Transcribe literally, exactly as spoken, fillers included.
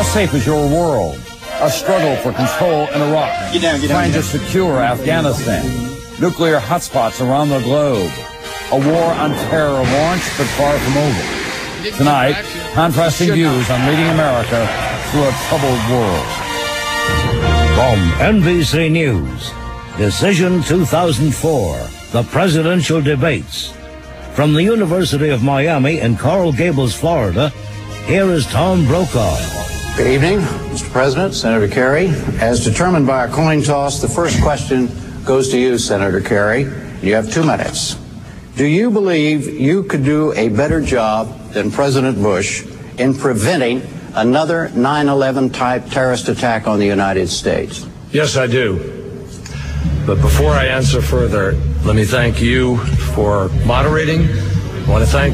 safe is your world? A struggle for control in Iraq. Get down, get down, Trying get to secure Afghanistan. Nuclear hotspots around the globe. A war on terror launched but far from over. Tonight, contrasting views on leading America through a troubled world. From N B C News, Decision two thousand four, the presidential debates. From the University of Miami in Coral Gables, Florida, here is Tom Brokaw. Good evening, Mister President, Senator Kerry. As determined by a coin toss, the first question goes to you, Senator Kerry. You have two minutes. Do you believe you could do a better job than President Bush in preventing another nine eleven type terrorist attack on the United States? Yes, I do. But before I answer further, let me thank you for moderating. I want to thank